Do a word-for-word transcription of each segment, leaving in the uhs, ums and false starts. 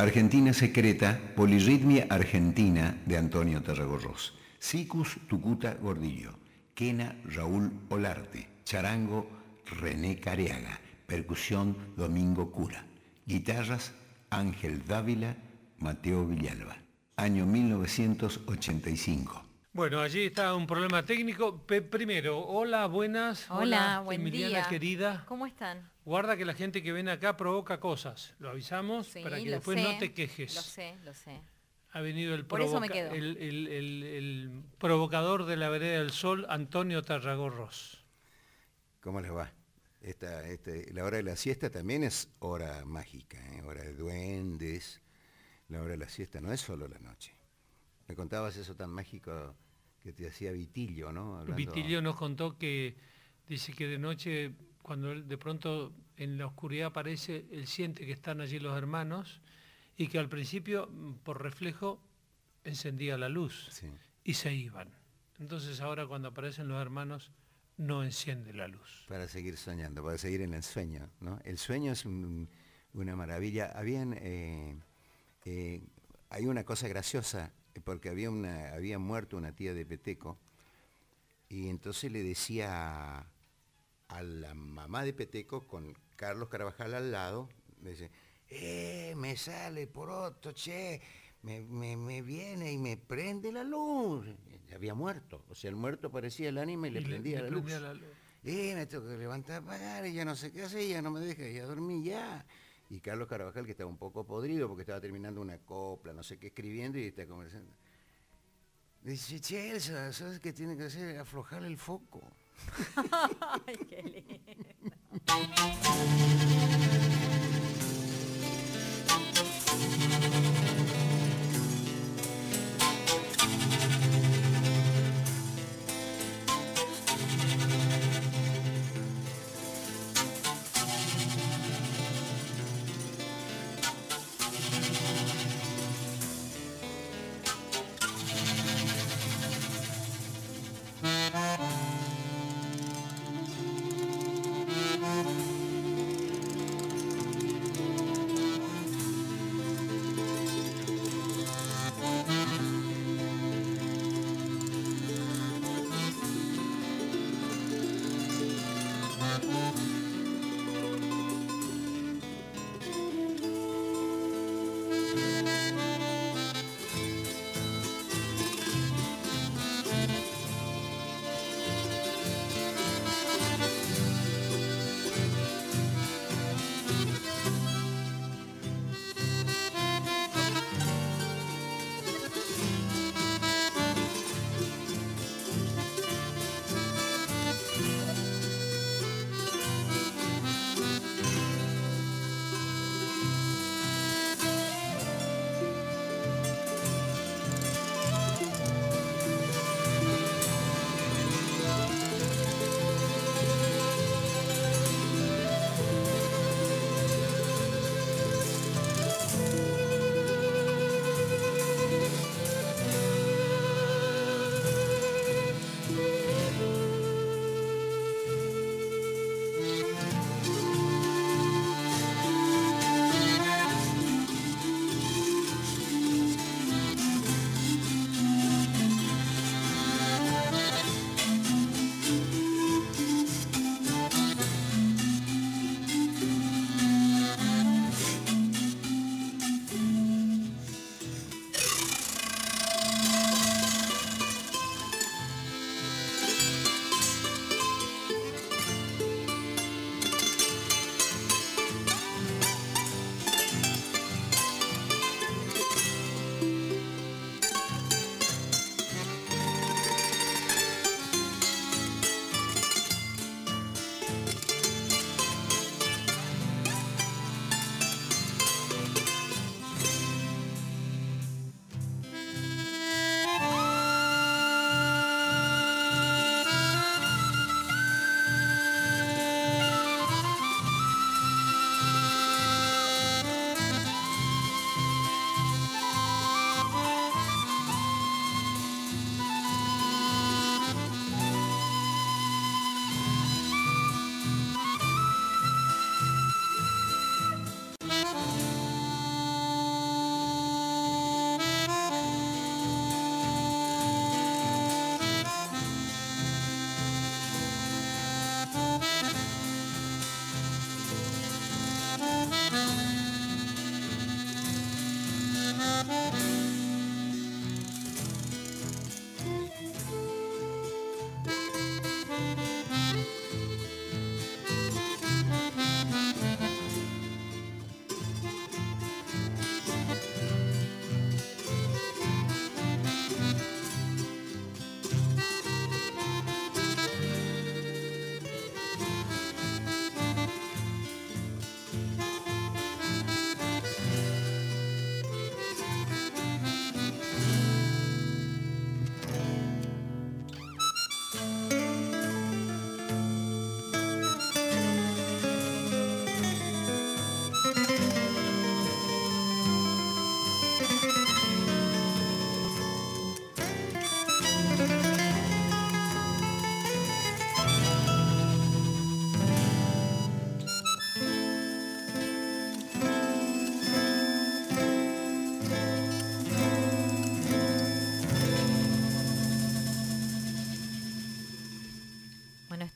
Argentina Secreta, Polirritmia Argentina de Antonio Tarragorros. Sicus Tucuta Gordillo. Quena Raúl Olarte. Charango René Careaga. Percusión Domingo Cura. Guitarras Ángel Dávila, Mateo Villalba. Año mil novecientos ochenta y cinco. Bueno, allí está un problema técnico. Pe primero, hola, buenas. Hola, hola buen Emiliana, día. querida. ¿Cómo están? Guarda que la gente que viene acá provoca cosas. Lo avisamos Sí, para que lo después sé, no te quejes. Lo sé, lo sé. Ha venido el, Por eso me provoca quedo. el, el, el, el provocador de la vereda del sol, Antonio Tarragorros. ¿Cómo les va? Esta, este, la hora de la siesta también es hora mágica, ¿eh? Hora de duendes. La hora de la siesta no es solo la noche. Me contabas eso tan mágico que te hacía Vitillo, ¿no? Hablando... Vitillo nos contó que dice que de noche, cuando él de pronto en la oscuridad aparece, él siente que están allí los hermanos y que al principio, por reflejo, encendía la luz, sí, y se iban. Entonces ahora cuando aparecen los hermanos, no enciende la luz. Para seguir soñando, para seguir en el sueño, ¿no? El sueño es un, una maravilla. Habían, eh, eh, hay una cosa graciosa, porque había, una, había muerto una tía de Peteco, y entonces le decía a, a la mamá de Peteco, con Carlos Carvajal al lado, le dice, eh, me sale poroto, che, me, me, me viene y me prende la luz. Había muerto, o sea, el muerto aparecía el ánima y, y le prendía, le, la, le luz. prendía la luz. Eh, me tengo que levantar a pagar y ya no sé qué hacer, ya no me deja, ya dormí ya. Y Carlos Carvajal, que estaba un poco podrido porque estaba terminando una copla, no sé qué, escribiendo y está conversando. Dice, che, Elsa, ¿sabes qué tiene que hacer? Aflojar el foco. Ay, qué lindo.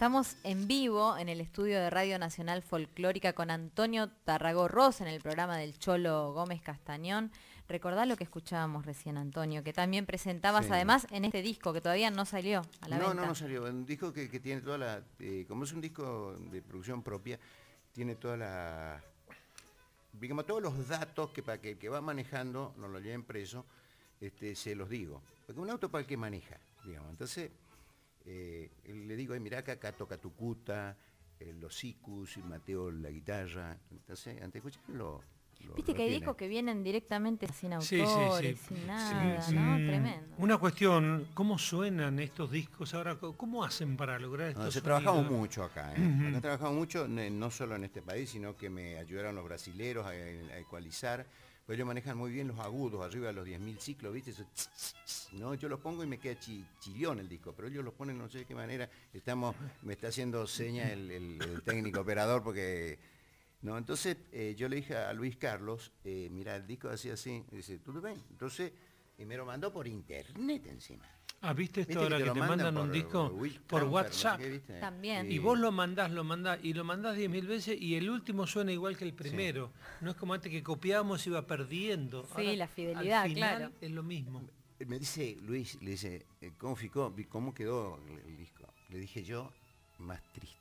Estamos en vivo en el estudio de Radio Nacional Folclórica con Antonio Tarragorros en el programa del Cholo Gómez Castañón. Recordá lo que escuchábamos recién, Antonio, que también presentabas Sí. además en este disco que todavía no salió a la no, venta. No, no salió. Un disco que, que tiene toda la... Eh, como es un disco de producción propia, tiene toda la... digamos, todos los datos que para que el que va manejando, no lo lleven preso, este, se los digo. Porque un auto para el que maneja, digamos. Entonces, eh, le digo, mirá que acá toca Tucuta, eh, los Sicus, y Mateo la guitarra. Entonces, antes de escucharlo... Lo, Viste lo que hay tiene. discos que vienen directamente sin Sí, sí, autores, sí. sin nada, Sí, ¿no? sí. Tremendo. Una cuestión, ¿cómo suenan estos discos ahora? ¿Cómo hacen para lograr estos No, se sonidos? trabajamos mucho acá, ¿eh? Ujú. Acá trabajamos mucho, ne- no solo en este país, sino que me ayudaron los brasileros a, a ecualizar. Pues ellos manejan muy bien los agudos, arriba de los diez mil ciclos, ¿viste? Eso, tss, tss, tss, ¿no? Yo los pongo y me queda chi, chillón el disco, pero ellos los ponen no sé de qué manera. Estamos, me está haciendo seña el, el- el técnico operador porque... No, entonces eh, yo le dije a Luis Carlos, eh, mira, el disco así así, y dice, ¿todo bien? Entonces, y me lo mandó por internet encima. Ah, ¿viste esto ¿Viste ahora que que te te lo mandan mandan un por- disco por Will por Camper, no sé WhatsApp? qué, ¿viste? También. Y vos lo mandás, lo mandás, y lo mandás diez mil veces y el último suena igual que el primero. No es como antes que copiábamos y iba perdiendo. Sí, Ahora, la fidelidad, al final, claro. es lo mismo. Me dice Luis, le dice, eh, ¿cómo ficó? ¿Cómo quedó el, el disco? Le dije yo, más triste.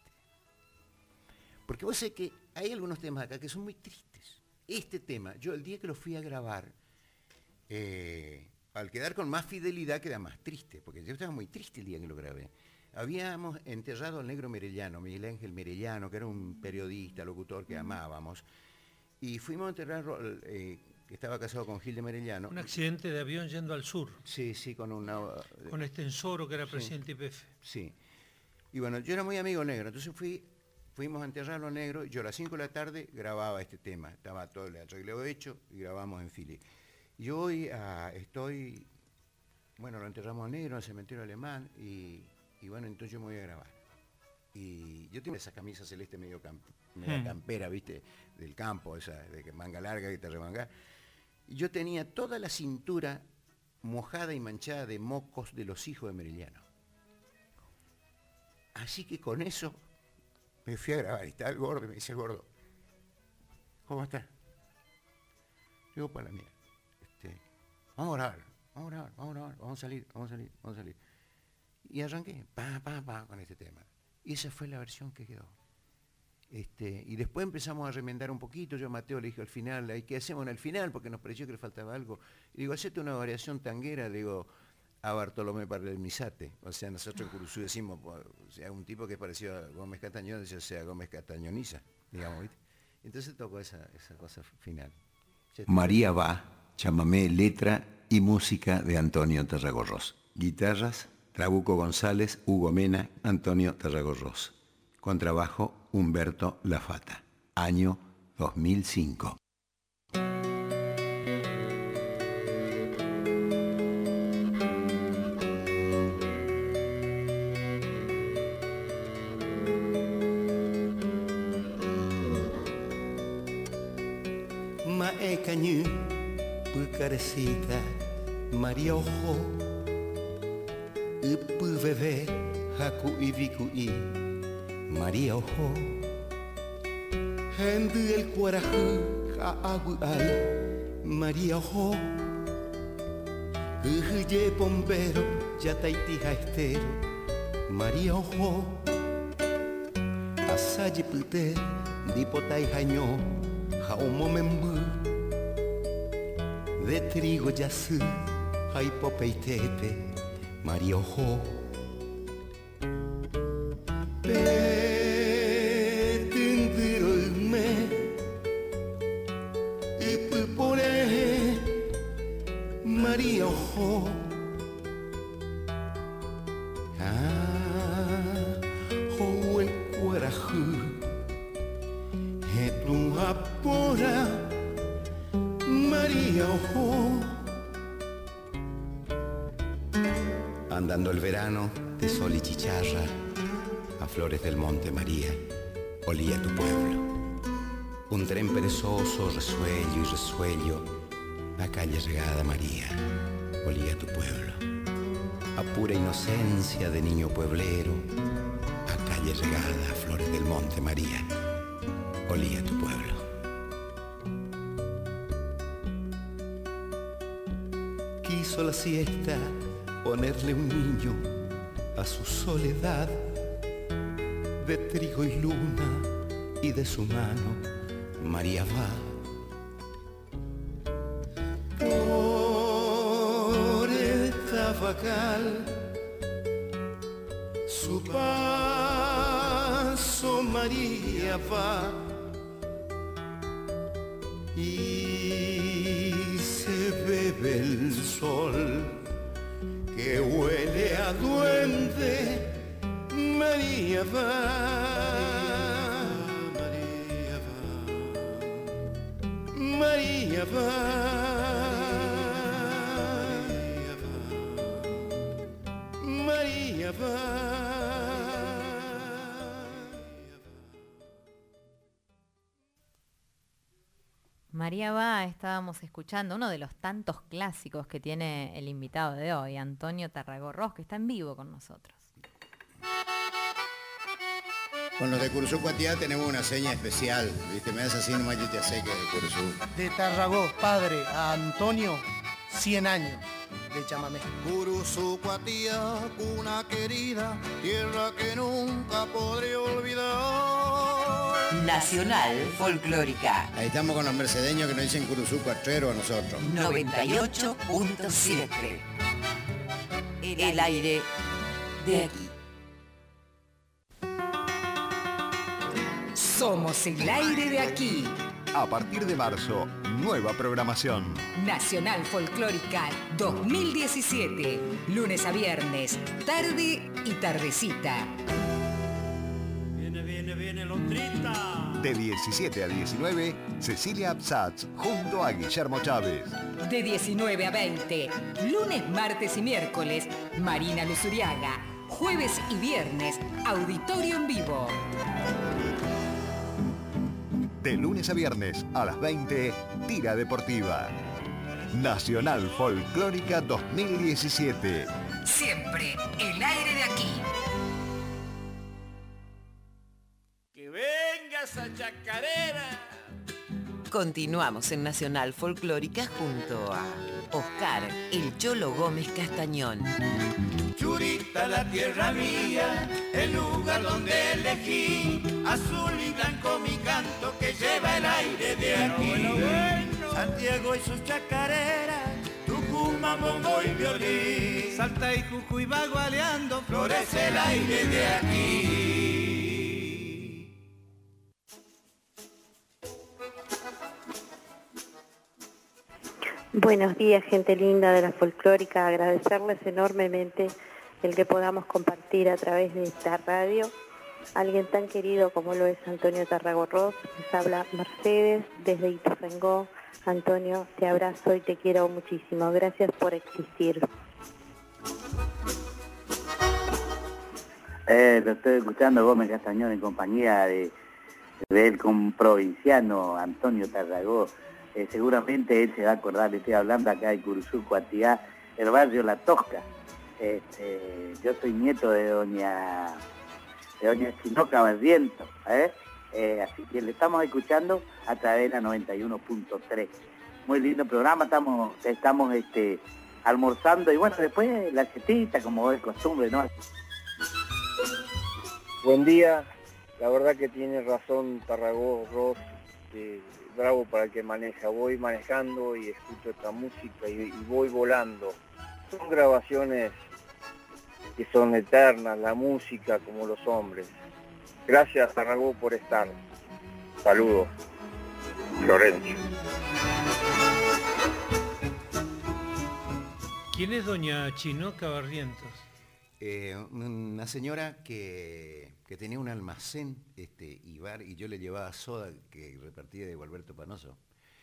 Porque vos sé que hay algunos temas acá que son muy tristes. Este tema, yo el día que lo fui a grabar, eh, al quedar con más fidelidad queda más triste, porque yo estaba muy triste el día que lo grabé. Habíamos enterrado al negro Merellano, Miguel Ángel Merellano, que era un periodista, locutor que amábamos, y fuimos a enterrarlo, eh, que estaba casado con Gil de Merellano. Un accidente de avión yendo al sur, Sí, sí, con una... con Estensoro, que era Sí. presidente I P F. Sí. Y bueno, yo era muy amigo negro, entonces fui, fuimos a enterrarlo negro, yo a las cinco de la tarde grababa este tema, estaba todo el arreglado hecho y grabamos en Philly. Yo hoy ah, estoy, bueno, lo enterramos negro en el cementerio alemán y, y bueno, entonces yo me voy a grabar. Y yo tengo esa camisa celeste medio, camp, media Hmm. campera, ¿viste? Del campo, esa de que manga larga que te remanga. Y yo tenía toda la cintura mojada y manchada de mocos de los hijos de Merellano. Así que con eso me fui a grabar. Y estaba el gordo y me dice el gordo, ¿cómo estás? Digo, para la mía. Este, vamos a grabar, vamos a grabar, vamos a grabar, vamos a salir, vamos a salir, vamos a salir. Y arranqué, pa, pa, pa, con este tema. Y esa fue la versión que quedó. Este, y después empezamos a remendar un poquito. Yo a Mateo le dije al final, ¿y qué hacemos en el final? Porque nos pareció que le faltaba algo. Y digo, hacete una variación tanguera, le digo, a Bartolomé Parlemizate. O sea, nosotros en Curuzú decimos, o sea, un tipo que es parecido a Gómez Castañón, o sea, Gómez Castañoniza, digamos, ¿viste? Entonces tocó esa, esa cosa final. Ya está. María va, chamamé, letra y música de Antonio Tarragorros. Guitarras, Trabuco González, Hugo Mena, Antonio Tarragorros. Contrabajo, Humberto Lafata. Año dos mil cinco. Mae kanyu pukaresita Maria oho Upu veve haku iviku i Maria oho Hendu el cuarahu ha agu ai Maria oho Uhu ye bombero ya taiti haestero Maria oho Asaji pute dipotai haño Haumo membu de trigo yasu haipopeitepe Maria oho Petundiro ume Ipupore Maria oho Ah, ho el cuarahu Hetlum apora Maria oho Andando el verano de sol y chicharra a flores del monte María olía tu pueblo. Un tren perezoso, resuello y resuello, la calle regada María olía tu pueblo. A pura inocencia de niño pueblero, a calle recién llegada a Flores del Monte María, olía tu pueblo. Quiso la siesta ponerle un niño a su soledad, de trigo y luna, y de su mano María va. Por esta facal su paso María va, y se bebe el sol que huele a duende. María va, María va, María va, María va. María va, estábamos escuchando uno de los tantos clásicos que tiene el invitado de hoy, Antonio Tarragó Ros, que está en vivo con nosotros. Con los de Curuzú Cuatiá tenemos una seña especial, ¿viste? Me das así nomás yo te sé que es de Curuzú. De Tarragó, padre, a Antonio, cien años de chamamé. Curuzú Cuatiá, cuna querida, tierra que nunca podré olvidar. Nacional Folclórica. Ahí estamos con los mercedeños que nos dicen Curuzú Cuatrero a nosotros. noventa y ocho punto siete. El aire de aquí. Somos el aire de aquí. A partir de marzo, nueva programación. Nacional Folclórica dos mil diecisiete. Lunes a viernes, tarde y tardecita. Viene, viene, viene Lontrita. De diecisiete a diecinueve, Cecilia Absatz junto a Guillermo Chávez. De diecinueve a veinte, lunes, martes y miércoles, Marina Luzuriaga. Jueves y viernes, auditorio en vivo. De lunes a viernes a las veinte, Tira Deportiva. Nacional Folclórica dos mil diecisiete. Siempre el aire de aquí. ¡Que venga esa chacarera! Continuamos en Nacional Folclórica junto a Oscar El Cholo Gómez Castañón. Churita, la tierra mía, el lugar donde elegí, azul y blanco mi canto que lleva el aire de aquí. Bueno, bueno. Santiago y sus chacareras, Tucumán, bombo y violín, Salta y Jujuy va gualeando, florece el aire de aquí. Buenos días, gente linda de la folclórica. Agradecerles enormemente el que podamos compartir a través de esta radio alguien tan querido como lo es Antonio Tarragó Ros. Les habla Mercedes desde Ituzaingó. Antonio, te abrazo y te quiero muchísimo. Gracias por existir. Eh, lo estoy escuchando Gómez Castañón en compañía de, del provinciano Antonio Tarragó. Eh, seguramente él se va a acordar, le estoy hablando acá de Curuzú, Cuatiá, el barrio La Tosca. Este, yo soy nieto de doña de doña Chinoca Barrientos, ¿eh? Eh, así que le estamos escuchando a través de la noventa y uno punto tres. Muy lindo programa, estamos, estamos este, almorzando y bueno, después la chetita, como es costumbre, ¿no? Buen día, la verdad que tiene razón Tarragó Ros, eh, bravo para el que maneja. Voy manejando y escucho esta música y, y voy volando. Son grabaciones que son eternas, la música como los hombres. Gracias Tarragó por estar. Saludos. Lorenzo. ¿Quién es doña Chinoca Barrientos? Eh, una señora que, que tenía un almacén este, y bar, y yo le llevaba soda que repartía de Gualberto Panoso.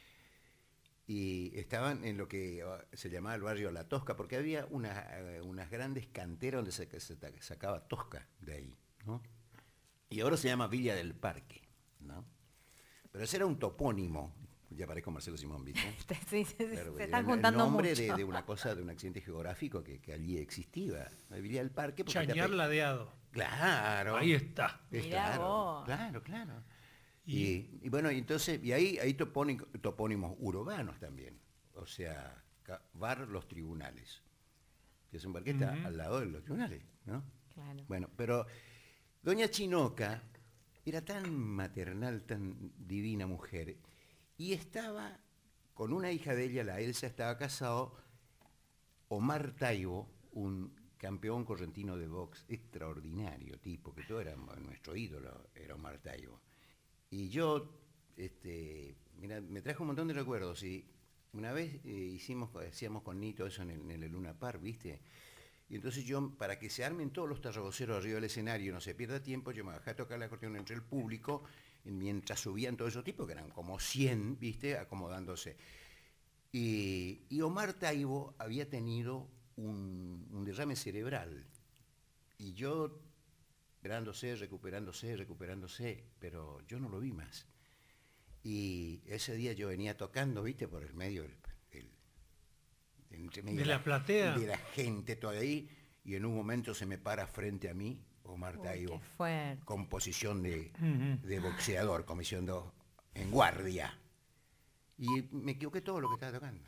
Y estaban en lo que se llamaba el barrio La Tosca, porque había una, unas grandes canteras donde se, se sacaba tosca de ahí, ¿no? Y ahora se llama Villa del Parque, ¿no? Pero ese era un topónimo, Ya parezco Marcelo Simón, ¿viste? Sí, sí, Claro, se era están juntando el nombre mucho. de, de una cosa, de un accidente geográfico que, que allí existía. La debilidad del parque. porque Chañar te- ladeado. Claro. Ahí está. Es Mirá claro, vos. claro, claro. Y- Y, y bueno, y entonces, y ahí hay topónimos, topónimos urbanos también. O sea, ca- Bar Los Tribunales, que es un bar que está Ujú. al lado de los tribunales, ¿no? Claro. Bueno, pero doña Chinoca era tan maternal, tan divina mujer, y estaba con una hija de ella, la Elsa, estaba casado Omar Taibo, un campeón correntino de box extraordinario, tipo, que todo era nuestro ídolo, era Omar Taibo. Y yo, este, mira, me trajo un montón de recuerdos, y una vez eh, hicimos, hacíamos con Nito eso en el, en el Luna Park, ¿viste? Y entonces yo, para que se armen todos los tarragoceros arriba del escenario, no se pierda tiempo, yo me bajé a tocar la acordeón entre el público, mientras subían todos esos tipos, que eran como cien, ¿viste? Acomodándose. Y, y Omar Taibo había tenido un, un derrame cerebral. Y yo, recuperándose, recuperándose, recuperándose, pero yo no lo vi más. Y ese día yo venía tocando, ¿viste? Por el medio del... del- entre medio De la platea. De la gente toda ahí, y en un momento se me para frente a mí Omar Uy, Taibo, qué fuerte. con posición de, Ujú. de boxeador, como diciendo, en guardia. Y me equivoqué todo lo que estaba tocando.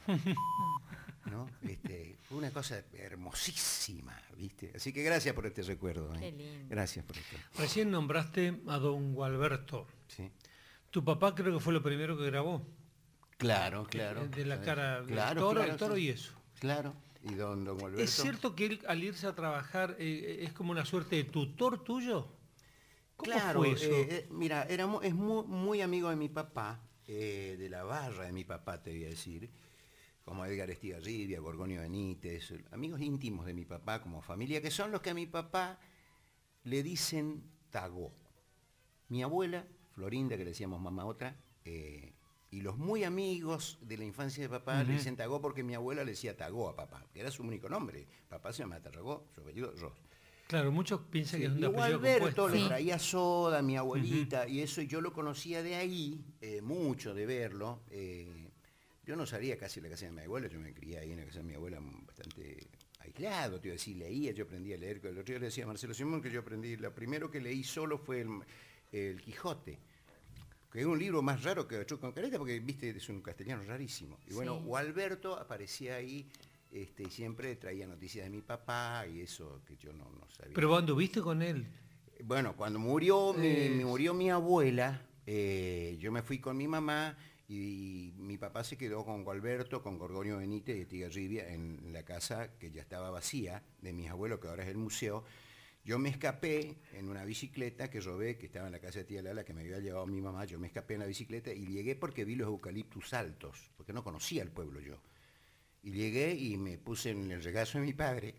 ¿No? Este, fue una cosa hermosísima, ¿viste? Así que gracias por este recuerdo. ¿eh? Qué lindo. Gracias por esto. Recién nombraste a don Gualberto. Sí. Tu papá creo que fue lo primero que grabó. Claro, claro. De la cara del Claro, toro, claro, el toro sí. y eso. Claro. Y don, don Gualberto. ¿Es cierto que él al irse a trabajar eh, es como una suerte de tutor tuyo? ¿Cómo Claro, fue eso? eh, eh, mira, era mu- es muy, muy amigo de mi papá, eh, de la barra de mi papá, te voy a decir, como Edgar Estigarribia, Gorgonio Benítez, amigos íntimos de mi papá como familia, que son los que a mi papá le dicen Tagó. Mi abuela, Florinda, que le decíamos mamá otra, eh, y los muy amigos de la infancia de papá Ujú. le dicen Tagó porque mi abuela le decía Tagó a papá, que era su único nombre. Papá se llama Tarragó, su apellido Ros. Claro, muchos piensan que es un Y apellido Gualberto compuesto. le Sí. traía soda, mi abuelita, y eso, y yo lo conocía de ahí, eh, mucho de verlo. eh, yo no salía casi de la casa de mi abuela, yo me crié ahí en la casa de mi abuela bastante aislado, te iba a decir, leía, yo aprendí a leer. El otro día le decía a Marcelo Simón que yo aprendí, lo primero que leí solo fue el, el Quijote, que es un libro más raro que Truco con Careta, porque, viste, es un castellano rarísimo. Y bueno, Sí. Gualberto aparecía ahí, este, y siempre traía noticias de mi papá, y eso que yo no, no sabía. Pero vos anduviste con él. Bueno, cuando murió mi, Eh, mi- murió mi abuela, eh, yo me fui con mi mamá y, mi papá se quedó con Gualberto, con Gorgonio Benítez y Estigarribia en la casa que ya estaba vacía de mis abuelos, que ahora es el museo. Yo me escapé en una bicicleta que robé, que estaba en la casa de tía Lala, que me había llevado mi mamá. Yo me escapé en la bicicleta y llegué porque vi los eucaliptus altos, porque no conocía el pueblo yo. Y llegué y me puse en el regazo de mi padre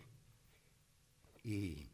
y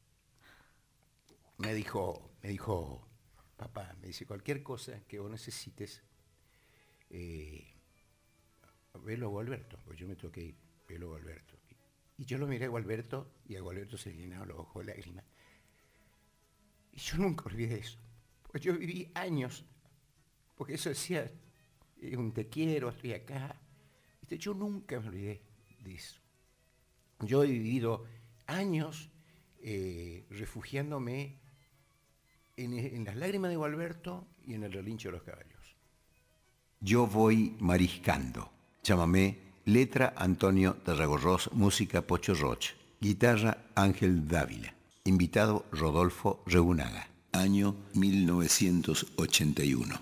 me dijo, me dijo, papá, me dice, cualquier cosa que vos necesites, eh, velo a Gualberto, pues yo me tengo que ir, velo a Gualberto. Y yo lo miré a Gualberto y a Gualberto se le llenaron los ojos de lágrimas. Y yo nunca olvidé eso, pues yo viví años, porque eso decía, eh, un te quiero, estoy acá. ¿Viste? Yo nunca me olvidé de eso. Yo he vivido años eh, refugiándome en, en las lágrimas de Gualberto y en el relincho de los caballos. Yo voy mariscando. Llámame, letra Antonio Tarragorros, música Pocho Roch, guitarra Ángel Dávila, invitado Rodolfo Rebunaga, año mil novecientos ochenta y uno.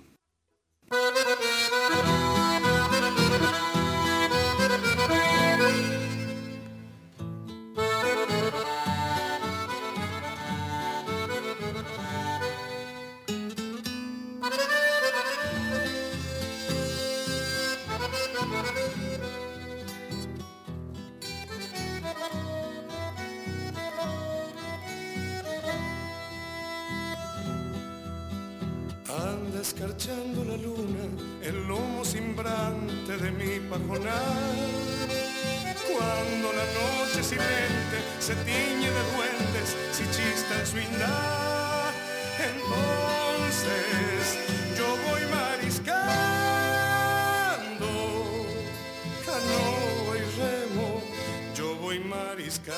Anda escarchando la luna, el lomo cimbrante de mi pajonal. Cuando la noche silente se tiñe de duendes, si chista el swingar, entonces yo voy mariscando. mariscando.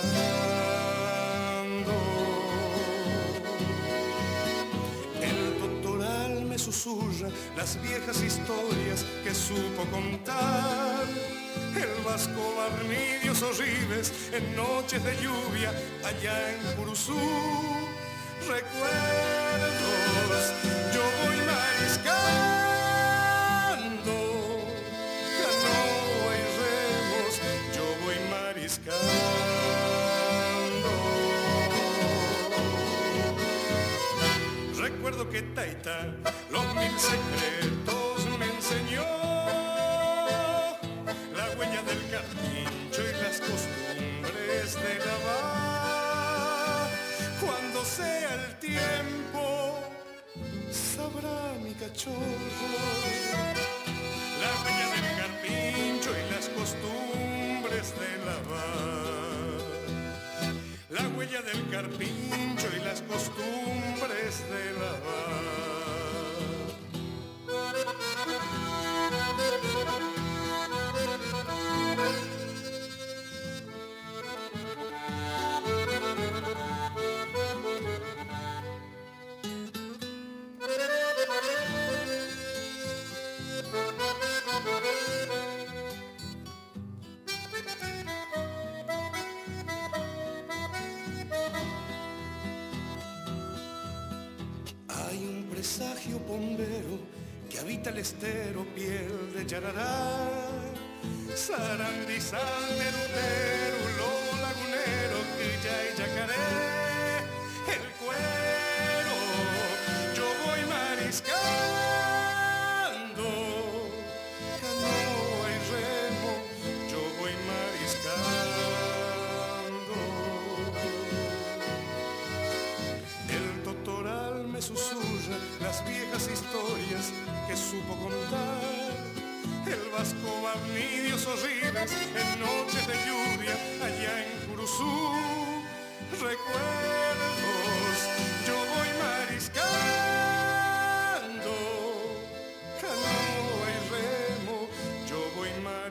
El doctoral me susurra las viejas historias que supo contar. El vasco Barnidios horribles en noches de lluvia allá en Curuzú. Recuerdos, yo voy mariscando, canoa y remos, yo voy mariscando. Recuerdo que Taita los mil secretos me enseñó, la huella del carpincho y las costumbres de lavar. Cuando sea el tiempo, sabrá mi cachorro la huella del carpincho y las costumbres de lavar. La huella del carpincho y las costumbres de lavar. Hay un presagio bombero que habita el estero, piel de yarará, sarandizán, nerutero, lobo lagunero, quilla y yacaré, el cuero, yo voy mariscando, canoa y remo, yo voy mariscando. El doctoral me susurra las viejas historias que supo contar. El vasco Barnidios horribles en noches de lluvia allá en Curuzú. Recuerdos, yo voy mariscando, canoa y remo, yo voy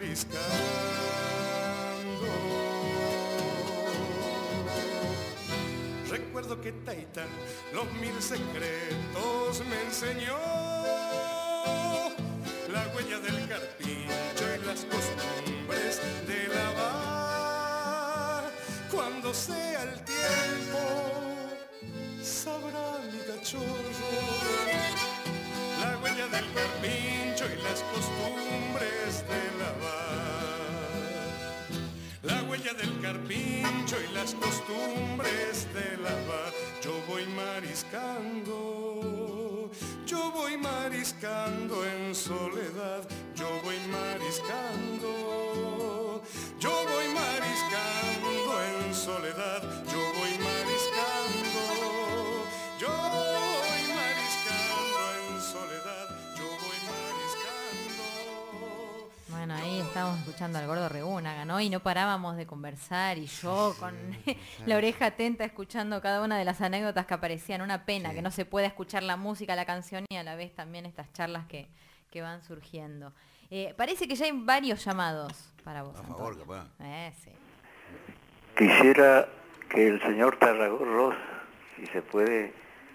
mariscando. Recuerdo que Taita los mil secretos me enseñó, la huella del carpincho y las costumbres de lavar. Cuando sea el tiempo, sabrá mi cachorro la huella del carpincho y las costumbres de lavar. La huella del carpincho y las costumbres de lavar. Yo voy mariscando, yo voy mariscando en soledad, yo voy mariscando, yo voy mariscando en soledad, yo voy mariscando, yo voy mariscando en soledad, yo voy mariscando. Bueno, ahí estábamos escuchando al Gordo Rehúnaga, ¿no? Y no parábamos de conversar y yo con la oreja atenta escuchando cada una de las anécdotas que aparecían. Una pena sí. que no se pueda escuchar la música, la canción y a la vez también estas charlas que, que van surgiendo. Eh, parece que ya hay varios llamados para vos. A favor, capaz. Eh, sí. Quisiera que el señor Tarragorros, si se puede,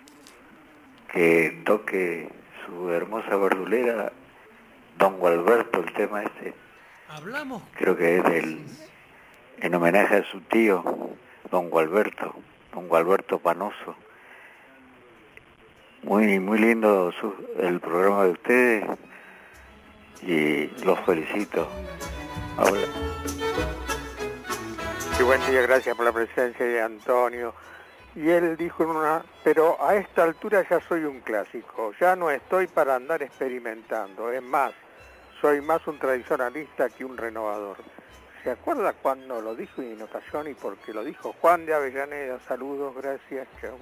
que toque su hermosa verdulera, Don Gualberto, el tema este. Hablamos. Creo que es del, en homenaje a su tío, Don Gualberto, Don Gualberto Panoso. Muy, muy lindo su, el programa de ustedes y los felicito. Ahora. Sí, buen día, gracias por la presencia de Antonio. Y él dijo en una, pero a esta altura ya soy un clásico, ya no estoy para andar experimentando, es más, soy más un tradicionalista que un renovador. ¿Se acuerda cuando lo dijo en ocasión y por qué lo dijo? Juan de Avellaneda, saludos, gracias, chau.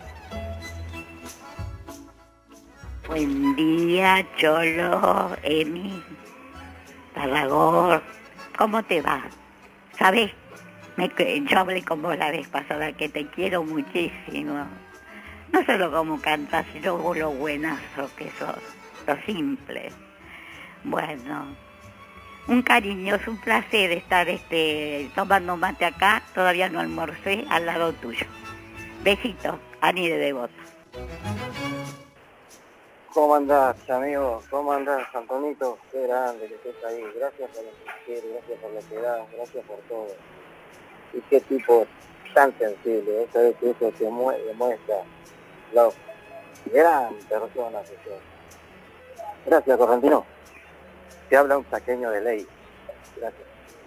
Buen día, Cholo, Emi, Tarragó, ¿cómo te va? ¿Sabes? Me, yo hablé con vos la vez pasada, que te quiero muchísimo. No solo como cantas, sino vos lo buenazo que sos, lo simple. Bueno, Un cariño, es un placer estar este, tomando mate acá, todavía no almorcé, al lado tuyo. Besito, Ani de Devoto. ¿Cómo andás, amigo? ¿Cómo andás, Antonito? Qué grande que estés ahí. Gracias por lo que quieres, gracias por lo que das, gracias por todo. Y qué tipo tan sensible, eso es que eso te mue- demuestra la gran persona que sos. Gracias, Correntino. Te habla un saqueño de ley. Gracias.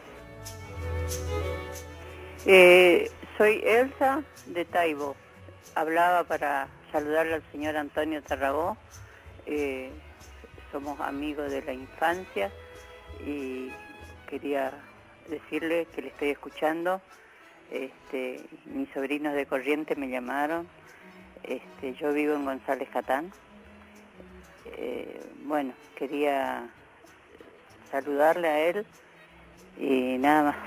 Eh, soy Elsa de Taibo. Hablaba para saludarle al señor Antonio Tarragó. Eh, somos amigos de la infancia y quería decirle que le estoy escuchando. Este, mis sobrinos de Corrientes me llamaron. Este, yo vivo en González Catán. Eh, bueno, quería saludarle a él y nada más.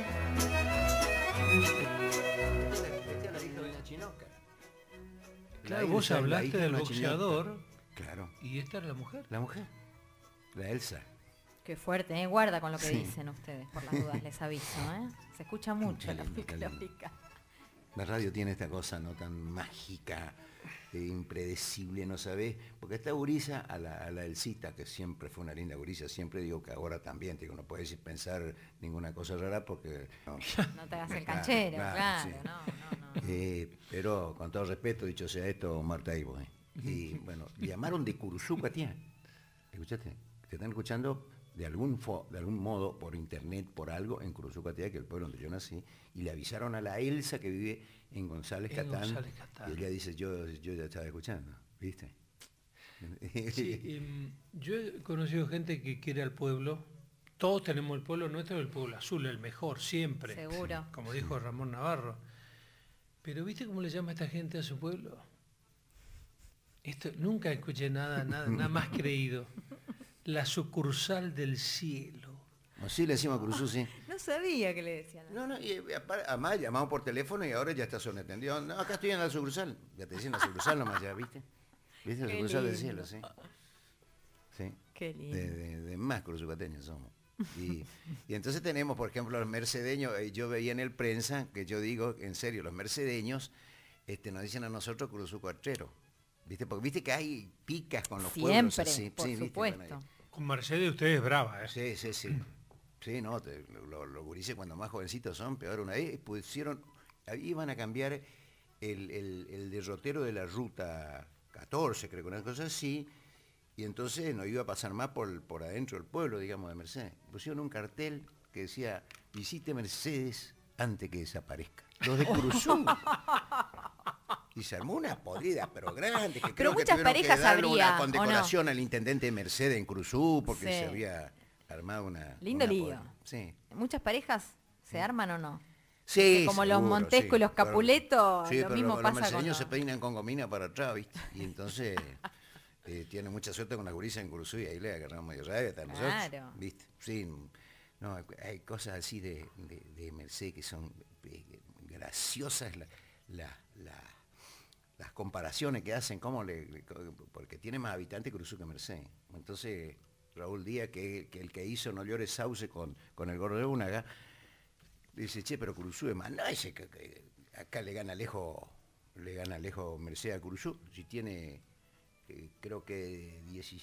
Claro, vos hablaste del una boxeador. Chinoca. Claro. ¿Y esta era la mujer? La mujer. La Elsa. Qué fuerte, ¿eh? Guarda con lo que Sí. dicen ustedes, por las dudas, les aviso, ¿eh? Se escucha mucho la folclórica. La radio tiene esta cosa no tan mágica, eh, impredecible, no sabés, porque esta gurisa a la, a la Elcita, que siempre fue una linda gurisa, siempre digo que ahora también, digo, no puedes pensar ninguna cosa rara porque... No, No te hagas el canchero, claro, sí. no, no, no. Eh, pero con todo respeto, dicho sea esto, Marta Ivo, eh. Y bueno, llamaron de Curuzú, tía. ¿Escuchaste? Te están escuchando de algún fo, de algún modo, por internet, por algo, en Curuzú, tía, que es el pueblo donde yo nací, y le avisaron a la Elsa que vive en González En Catán, González Catán. y ella dice, yo, yo ya estaba escuchando, ¿viste? Sí, em, yo he conocido gente que quiere al pueblo. Todos tenemos el pueblo nuestro, el pueblo azul, el mejor, siempre. Seguro. Como dijo Ramón Navarro. Pero ¿viste cómo le llama esta gente a su pueblo? Esto, nunca escuché nada, nada, nada más creído. La sucursal del cielo. Así le decimos a Curuzú, sí. No sabía que le decían. No, no, y apar- además llamamos por teléfono y ahora ya está sobreentendido. No, acá estoy en la sucursal. Ya te dicen la sucursal nomás, ya, ¿viste? ¿Viste? La Qué sucursal del lindo. cielo, sí. Sí. Qué lindo. De, de, de más cruzucateños somos. Y, y entonces tenemos, por ejemplo, los mercedeños. eh, Yo veía en el prensa, que yo digo, en serio, los mercedeños este, nos dicen a nosotros cruzucuatrero. ¿Viste? Porque viste que hay picas con los pueblos Siempre, así. por sí, ¿viste? supuesto. Bueno, Con Mercedes usted es brava, ¿eh? Sí, sí, sí. Sí, no, te- lo- lo- los gurises cuando más jovencitos son, peor una vez, pusieron, iban a cambiar el, el- el derrotero de la ruta catorce, creo que una cosa así, y entonces no iba a pasar más por, por adentro del pueblo, digamos, de Mercedes. Pusieron un cartel que decía, visite Mercedes antes que desaparezca. Los de Curuzú. Y se armó una podrida, pero grande, que creo que muchas tuvieron que parejas darle habría, ¿o una no? condecoración al intendente de Mercedes en Curuzú, porque Sí. se había armado una... Lindo una lío. podrida. Sí. ¿Muchas parejas se arman o no? Sí, Que como los seguro, Montesco sí, y los pero- Capuleto, sí, lo pero mismo los, pasa los con mercedeños los... se peinan con gomina para atrás, ¿viste? Y entonces eh, tiene mucha suerte con la gurisa en Curuzú y ahí le agarramos medio rabia hasta nosotros, Claro. ¿viste? Sí, no, hay cosas así de, de, de Mercedes que son eh, graciosas, la, la, la- las comparaciones que hacen, cómo le, le- porque tiene más habitantes Curuzú que Mercedes. Entonces, Raúl Díaz, que, que el que hizo No llores sauce con, con el gordo de Unaga, dice, che, pero Curuzú es más, no, dice que, que acá le gana lejos, le gana lejos Mercedes a Curuzú, si tiene, eh, creo que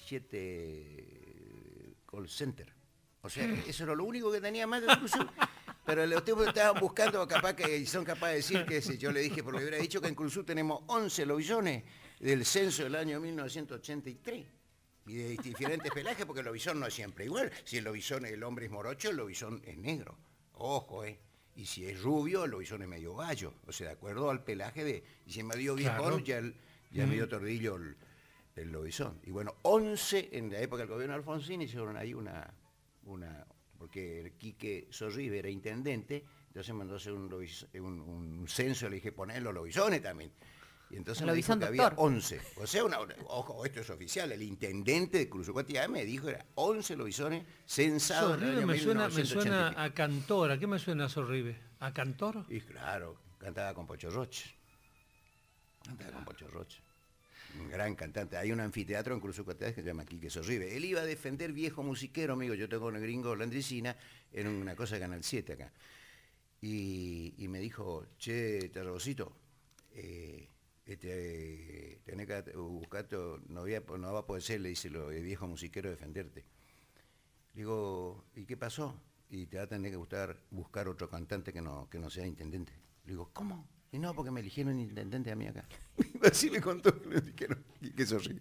diecisiete call center. O sea, eso era lo único que tenía más que Curuzú. Pero los tipos estaban buscando, capaz que son capaces de decir que si yo le dije, porque le hubiera dicho que en Curuzú tenemos once lobisones del censo del año mil novecientos ochenta y tres. Y de diferentes pelajes, porque el lobizón no es siempre igual. Si el lobizón, el hombre es morocho, el lobizón es negro. Ojo, ¿eh? Y si es rubio, el lobizón es medio gallo. O sea, de acuerdo al pelaje de... Y si es medio viejón, Claro. ya, el, ya es Mm. medio tordillo el, el lobizón. Y bueno, once en la época del gobierno de Alfonsín hicieron ahí una... una porque Quique Sorribe era intendente, entonces mandó a hacer un, lobiz- un, un censo, le dije, poner los lobizones también. Y entonces El me dijo lobizón que había doctor. once. O sea, una, una- ojo, esto es oficial, el intendente de Curuzú-Cuatiá me dijo que era once lobizones censados en el Sorribe año me suena, me mil novecientos ochenta y suena pico. a Cantor. ¿A qué me suena Sorribe? ¿A Cantor? Y claro, cantaba con Pocho Roche. Cantaba con Pocho Roche. un gran cantante. Hay un anfiteatro en Cruz Cuatiá que se llama Quique Sorribe. Él iba a defender Viejo Musiquero, amigo. Yo tengo un gringo Landricina, en una cosa de Canal siete acá. Y, y me dijo, che, Tarragocito, eh, este, tenés que buscar, no, voy a, no va a poder ser, le dice, lo de Viejo Musiquero defenderte. Le digo, ¿y qué pasó? Y te va a tener que gustar, buscar otro cantante que no, que no sea intendente. Le digo, ¿cómo? Y no, porque me eligieron intendente a mí acá. Así le contó que le dijeron, y que Sorribe.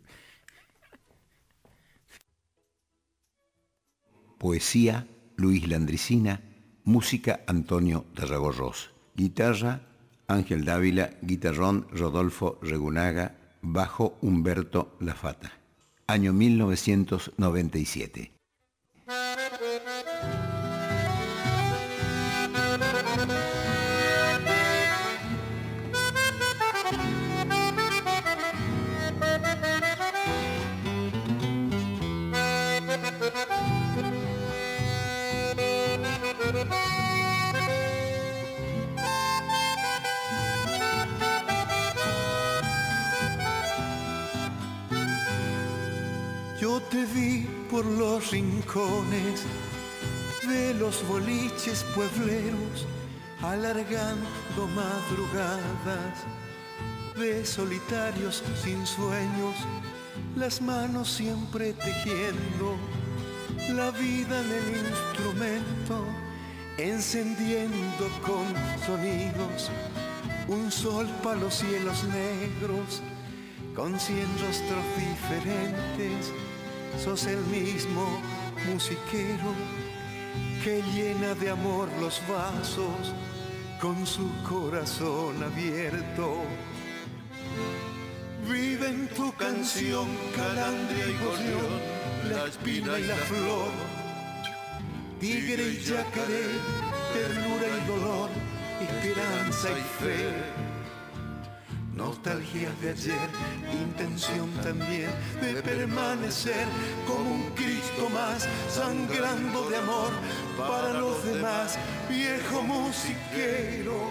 Poesía, Luis Landricina. Música, Antonio Tarragó-Ros. Guitarra, Ángel Dávila. Guitarrón, Rodolfo Regunaga. Bajo, Humberto Lafata. Año mil novecientos noventa y siete. Yo te vi por los rincones de los boliches puebleros, alargando madrugadas de solitarios sin sueños, las manos siempre tejiendo la vida en el instrumento, encendiendo con sonidos un sol para los cielos negros, con cien rostros diferentes. Sos el mismo musiquero que llena de amor los vasos con su corazón abierto. Vive en tu canción calandria y gorrión, la espina y la flor, tigre y yacaré, ternura y dolor, esperanza y fe. Nostalgia de ayer, intención también de permanecer como un Cristo más, sangrando de amor para los demás, viejo musiquero.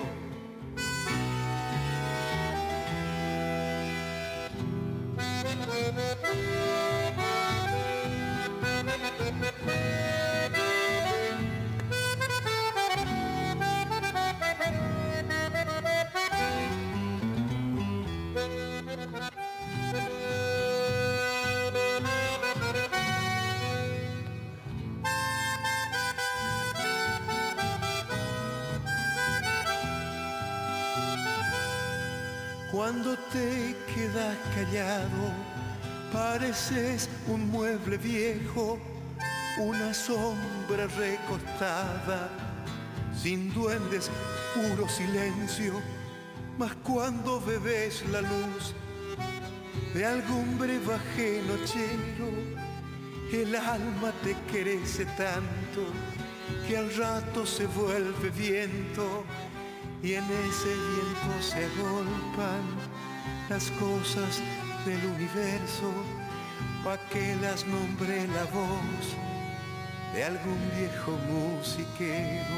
Cuando te quedas callado, pareces un mueble viejo, una sombra recostada, sin duendes, puro silencio. Mas cuando bebes la luz de algún brebaje nochero, el alma te crece tanto que al rato se vuelve viento. Y en ese viento se agolpan las cosas del universo, pa' que las nombre la voz de algún viejo musiquero.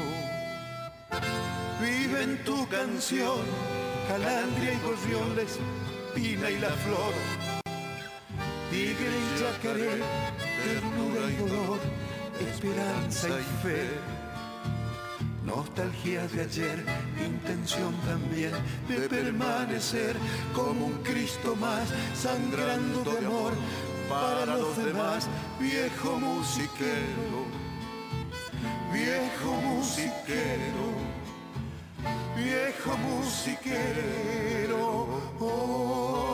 Vive en tu canción, calandria y gorrión, la espina y la flor, tigre y yacaré, ternura y dolor, esperanza y fe. Nostalgia de ayer, intención también de permanecer como un Cristo más, sangrando de amor para los demás, viejo musiquero, viejo musiquero, viejo musiquero. Oh.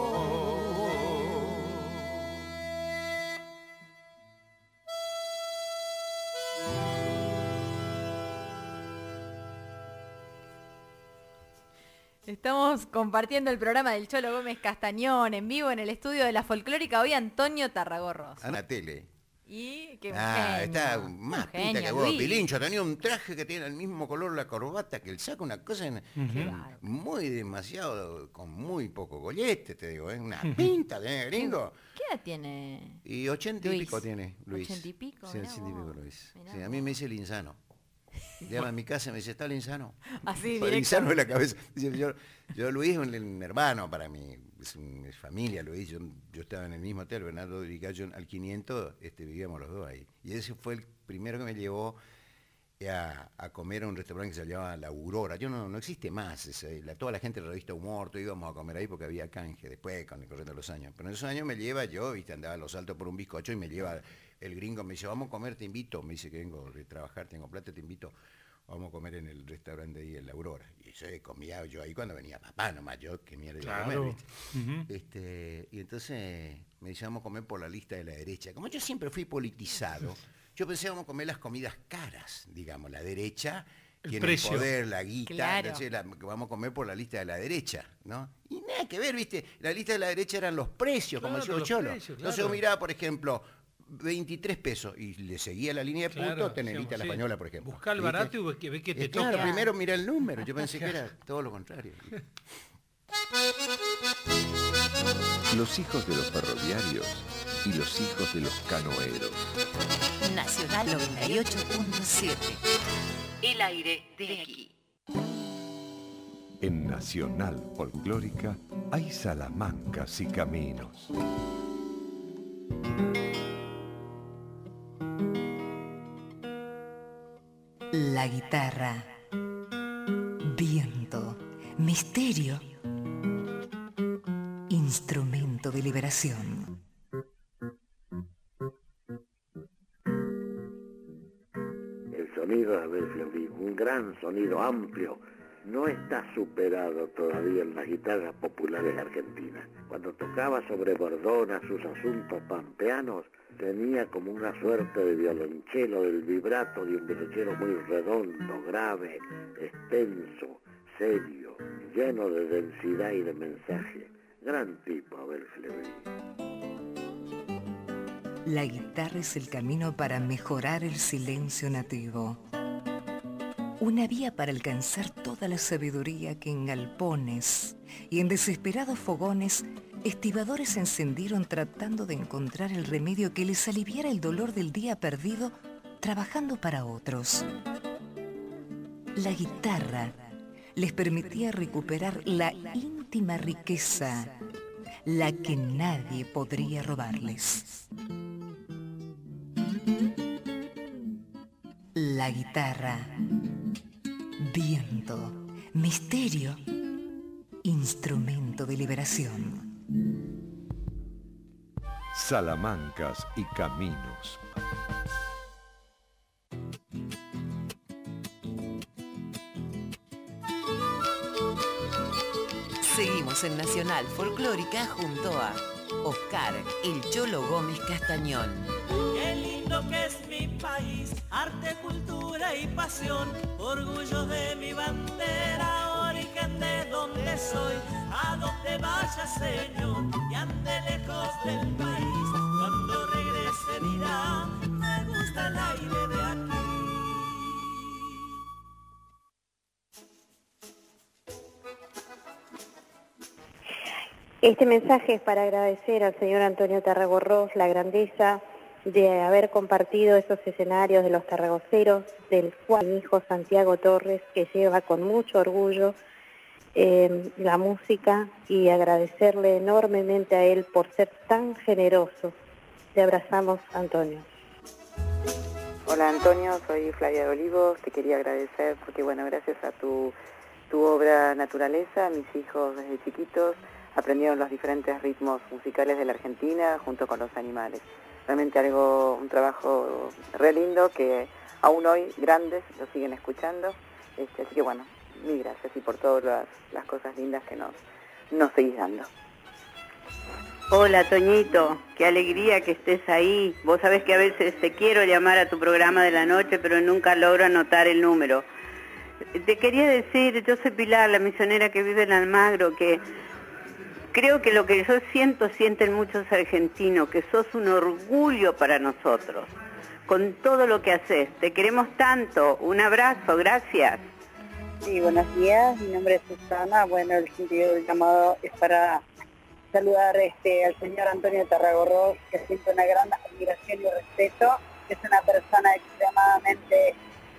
Estamos compartiendo el programa del Cholo Gómez Castañón en vivo en el estudio de la Folclórica. Hoy Antonio Tarragó-Ros. A la tele. Y qué Ah, genio, está más pinta genio, que vos, Luis. Pilincho. Tenía un traje que tiene el mismo color la corbata que el saco, una cosa en- Qué muy demasiado, con muy poco gollete, te digo, ¿eh? Una pinta de gringo. ¿Qué edad tiene? Y ochenta y Luis? pico tiene Luis. Ochenta y pico, Sí, mirá ochenta y pico vos, Luis. mirá Sí, a mí me dice el insano. Llama a mi casa y me dice, ¿está el insano? Así, El directo. insano de la cabeza. Dice, yo, yo Luis es un, un hermano para mí. es, es familia, lo hizo. Yo, yo estaba en el mismo hotel, Bernardo Dirigallo al quinientos, este, vivíamos los dos ahí. Y ese fue el primero que me llevó a, a comer a un restaurante que se llamaba La Aurora. Yo no, no existe más, ese, la, toda la gente de la revista Humor, todos íbamos a comer ahí porque había canje después, con el corriendo de los años. Pero en esos años me lleva yo, viste, andaba a los saltos por un bizcocho y me lleva el gringo, me dice, vamos a comer, te invito. Me dice que vengo de trabajar, tengo plata, te invito. Vamos a comer en el restaurante ahí en La Aurora. Y yo comía yo ahí cuando venía papá, nomás yo, que mierda iba a comer, ¿viste? Uh-huh. este, y entonces me dice, vamos a comer por la lista de la derecha. Como yo siempre fui politizado, yo pensé, vamos a comer las comidas caras, digamos, la derecha el tiene precio. El poder, la guita, claro. Entonces la, vamos a comer por la lista de la derecha, ¿no? Y nada que ver, ¿viste? La lista de la derecha eran los precios, claro, como decía los Cholo. Precios, claro. Entonces yo miraba, por ejemplo, veintitrés pesos y le seguía la línea de puntos, claro, Tenelita sí, la española, sí. Por ejemplo. Busca el barato y ve que, ve que te eh, toca. Claro, primero mira el número, yo pensé que era todo lo contrario. Los hijos de los ferroviarios y los hijos de los canoeros. Nacional noventa y ocho punto siete. El aire de aquí. En Nacional Folclórica hay salamancas y caminos. La guitarra, viento, misterio, instrumento de liberación. El sonido de Abel Fleury, un gran sonido amplio, no está superado todavía en las guitarras populares argentinas. Cuando tocaba sobre Bordona sus asuntos pampeanos, tenía como una suerte de violonchelo del vibrato de un violonchelo muy redondo, grave, extenso, serio, lleno de densidad y de mensaje. Gran tipo, Abel Fleury. La guitarra es el camino para mejorar el silencio nativo. Una vía para alcanzar toda la sabiduría que en galpones y en desesperados fogones estibadores encendieron tratando de encontrar el remedio que les aliviara el dolor del día perdido trabajando para otros. La guitarra les permitía recuperar la íntima riqueza, la que nadie podría robarles. La guitarra, viento, misterio, instrumento de liberación. Salamancas y caminos. Seguimos en Nacional Folclórica junto a Oscar El Cholo Gómez Castañón. Qué lindo que es mi país, arte, cultura y pasión, orgullo de mi bandera, origen de donde soy, a donde vaya señor, y ande lejos del país, cuando regrese dirá, me gusta el aire de aquí. Este mensaje es para agradecer al señor Antonio Tarragó Ros la grandeza de haber compartido esos escenarios de los tarragoceros, del cual mi hijo Santiago Torres, que lleva con mucho orgullo eh, la música, y agradecerle enormemente a él por ser tan generoso. Te abrazamos, Antonio. Hola Antonio, soy Flavia de Olivos, te quería agradecer porque bueno, gracias a tu, tu obra Naturaleza, mis hijos desde chiquitos aprendieron los diferentes ritmos musicales de la Argentina junto con los animales. Realmente algo, un trabajo re lindo que aún hoy grandes lo siguen escuchando. Este, así que bueno, mil gracias y por todas las, las cosas lindas que nos, nos seguís dando. Hola Toñito, qué alegría que estés ahí. Vos sabés que a veces te quiero llamar a tu programa de la noche, pero nunca logro anotar el número. Te quería decir, yo soy Pilar, la misionera que vive en Almagro, que creo que lo que yo siento, sienten muchos argentinos, que sos un orgullo para nosotros, con todo lo que haces. Te queremos tanto. Un abrazo, gracias. Sí, buenos días. Mi nombre es Susana. Bueno, el sentido del llamado es para saludar este, al señor Antonio Tarragó Ros, que siento una gran admiración y respeto. Es una persona extremadamente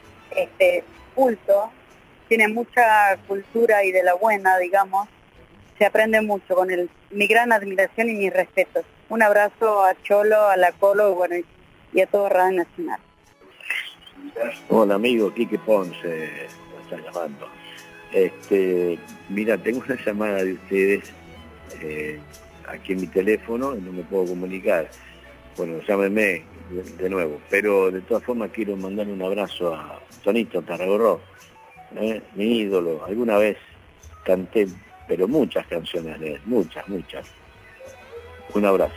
este, culto, tiene mucha cultura y de la buena, digamos. se aprende mucho con él. Mi gran admiración y mis respetos. Un abrazo a Cholo, a la Colo, bueno, y a todo Radio Nacional. Hola amigo, Quique Ponce, me está llamando. Este, mira, tengo una llamada de ustedes eh, aquí en mi teléfono y no me puedo comunicar. Bueno, llámenme de, de nuevo, pero de todas formas quiero mandar un abrazo a Tonito Tarragorros, ¿eh? Mi ídolo. Alguna vez canté, pero muchas canciones de él, muchas, muchas. Un abrazo.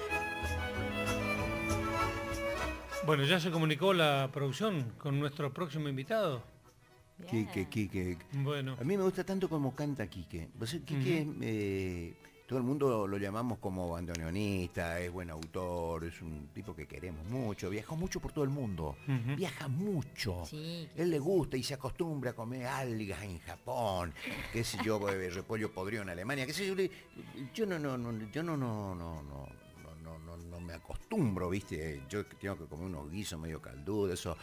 Bueno, ya se comunicó la producción con nuestro próximo invitado. Quique, Quique. Bueno. A mí me gusta tanto como canta Quique. Pues Quique, uh-huh. eh, todo el mundo lo llamamos como bandoneonista, es buen autor, es un tipo que queremos mucho, viajó mucho por todo el mundo, uh-huh. viaja mucho. Sí, él le gusta y se acostumbra a comer algas en Japón, qué sé yo, repollo podrido en Alemania, qué sé yo. Yo no, no, no, yo no, no, no, no. No, no, no me acostumbro, ¿viste? Yo tengo que comer unos guisos medio caldudos, eso.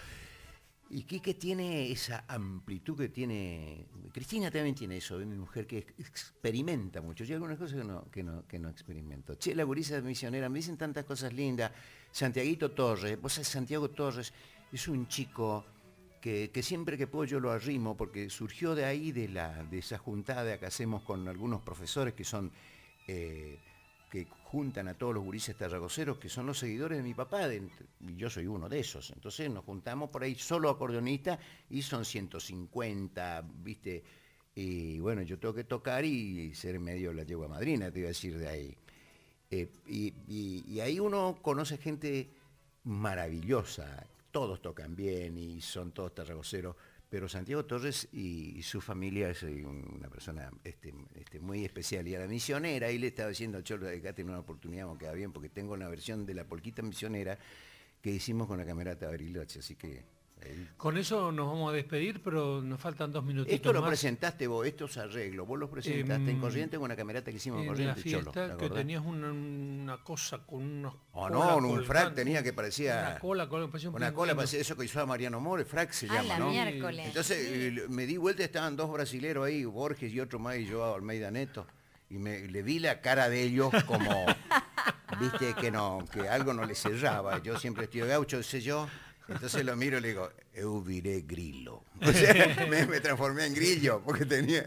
Y Quique tiene esa amplitud que tiene... Cristina también tiene eso, es una mujer que experimenta mucho. Yo hay algunas cosas que no, que no, que no experimento. Che, la gurisa misionera, me dicen tantas cosas lindas. Santiaguito Torres, vos sabés, Santiago Torres es un chico que, que siempre que puedo yo lo arrimo, porque surgió de ahí, de, la, de esa juntada que hacemos con algunos profesores que son... Eh, que juntan a todos los gurises tarragoceros, que son los seguidores de mi papá, de, y yo soy uno de esos. Entonces nos juntamos por ahí solo acordeonistas y son ciento cincuenta, ¿viste? Y bueno, yo tengo que tocar y ser medio la yegua madrina, te iba a decir de ahí. Eh, y, y, y ahí uno conoce gente maravillosa, todos tocan bien y son todos tarragoceros, pero Santiago Torres y, y su familia es una persona este, este, muy especial. Y a la misionera, ahí le estaba diciendo al Cholo, acá tiene una oportunidad, me queda bien, porque tengo una versión de la polquita misionera que hicimos con la camerata Bariloche, así que... Ahí. Con eso nos vamos a despedir, pero nos faltan dos minutitos Esto lo más. presentaste vos, estos arreglos, vos los presentaste eh, en Corrientes con una camerata que hicimos en Corrientes, la fiesta, Cholo, que tenías una, una cosa con unos... Oh no, un frac tenía que parecía... Una cola, cola parecía un Una cola, parecía eso que usaba Mariano More, frac se ah, llama, la ¿no? Miércoles. Entonces sí. me di vuelta, estaban dos brasileros ahí, Borges y otro más, y yo Almeida Neto, y me, le vi la cara de ellos como, viste, que no, que algo no les cerraba. Yo siempre estoy gaucho, sé yo. Entonces lo miro y le digo, eu viré grillo. O sea, me, me transformé en grillo, porque tenía...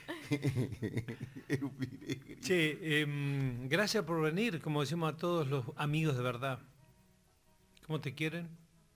eu viré grillo. Che, eh, gracias por venir, como decimos a todos los amigos de verdad. ¿Cómo te quieren?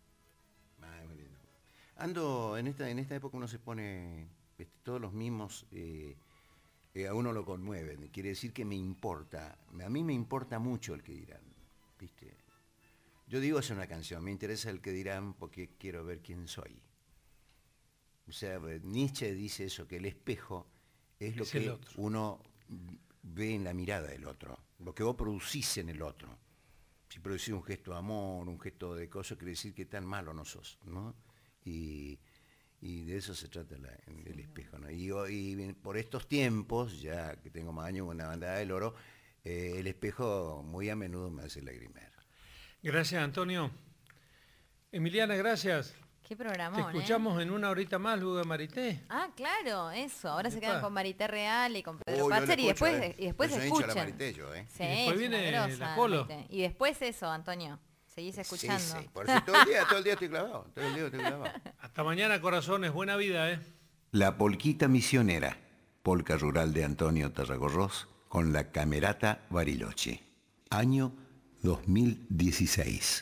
Ando, en esta, en esta época uno se pone, este, todos los mismos, eh, eh, a uno lo conmueven. Quiere decir que me importa, a mí me importa mucho el que dirán, ¿viste? Yo digo hacer una canción, me interesa el que dirán porque quiero ver quién soy. O sea, Nietzsche dice eso, que el espejo es lo es que uno ve en la mirada del otro, lo que vos producís en el otro. Si producís un gesto de amor, un gesto de cosas, quiere decir que tan malo no sos, ¿no? Y, y de eso se trata la, el espejo, ¿no? Y, y por estos tiempos, ya que tengo más años con una bandada del oro, eh, el espejo muy a menudo me hace lagrimear. Gracias, Antonio. Emiliana, gracias. Qué programón, Te escuchamos ¿eh? en una horita más, luego de Marité. Ah, claro, eso. Ahora Epa. se quedan con Marité Real y con Pedro Uy, Pazzer y escucho, después, eh. y después Yo escuchan. la Marité, yo, ¿eh? Sí, y después viene grosa, la Colo. Marité. Y después eso, Antonio. Seguís escuchando. Sí, sí. Por eso todo el día, todo el día estoy clavado. Todo el día estoy clavado. Hasta mañana, corazones. Buena vida, ¿eh? La polquita misionera, polca rural de Antonio Tarragorros, con la camerata Bariloche. Año dos mil dieciséis.